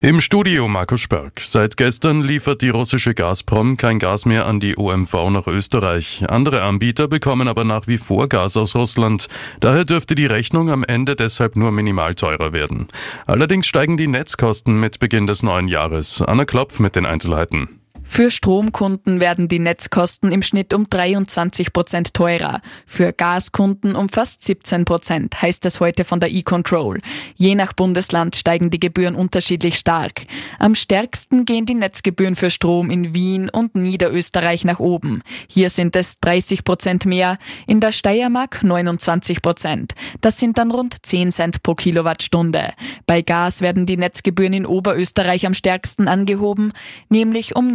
Im Studio Markus Spörk. Seit gestern liefert die russische Gazprom kein Gas mehr an die OMV nach Österreich. Andere Anbieter bekommen aber nach wie vor Gas aus Russland. Daher dürfte die Rechnung am Ende deshalb nur minimal teurer werden. Allerdings steigen die Netzkosten mit Beginn des neuen Jahres. Anna Klopf mit den Einzelheiten. Für Stromkunden werden die Netzkosten im Schnitt um 23% teurer. Für Gaskunden um fast 17%, heißt es heute von der E-Control. Je nach Bundesland steigen die Gebühren unterschiedlich stark. Am stärksten gehen die Netzgebühren für Strom in Wien und Niederösterreich nach oben. Hier sind es 30% mehr, in der Steiermark 29%. Das sind dann rund 10 Cent pro Kilowattstunde. Bei Gas werden die Netzgebühren in Oberösterreich am stärksten angehoben, nämlich um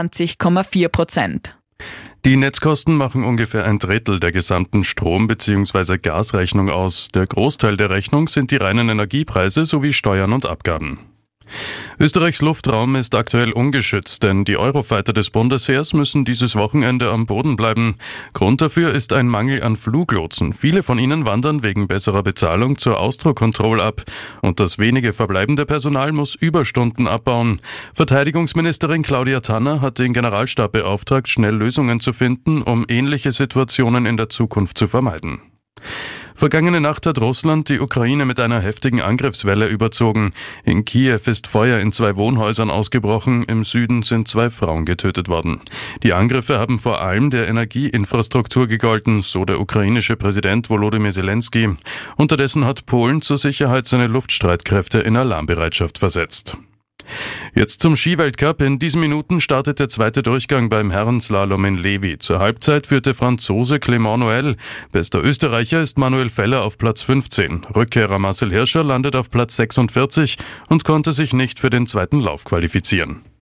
29,4%. Die Netzkosten machen ungefähr ein Drittel der gesamten Strom- bzw. Gasrechnung aus. Der Großteil der Rechnung sind die reinen Energiepreise sowie Steuern und Abgaben. Österreichs Luftraum ist aktuell ungeschützt, denn die Eurofighter des Bundesheers müssen dieses Wochenende am Boden bleiben. Grund dafür ist ein Mangel an Fluglotsen. Viele von ihnen wandern wegen besserer Bezahlung zur Austro-Control ab. Und das wenige verbleibende Personal muss Überstunden abbauen. Verteidigungsministerin Claudia Tanner hat den Generalstab beauftragt, schnell Lösungen zu finden, um ähnliche Situationen in der Zukunft zu vermeiden. Vergangene Nacht hat Russland die Ukraine mit einer heftigen Angriffswelle überzogen. In Kiew ist Feuer in 2 Wohnhäusern ausgebrochen, im Süden sind 2 Frauen getötet worden. Die Angriffe haben vor allem der Energieinfrastruktur gegolten, so der ukrainische Präsident Volodymyr Zelensky. Unterdessen hat Polen zur Sicherheit seine Luftstreitkräfte in Alarmbereitschaft versetzt. Jetzt zum Skiweltcup. In diesen Minuten startet der zweite Durchgang beim Herrenslalom in Levi. Zur Halbzeit führte Franzose Clément Noël. Bester Österreicher ist Manuel Feller auf Platz 15. Rückkehrer Marcel Hirscher landet auf Platz 46 und konnte sich nicht für den zweiten Lauf qualifizieren.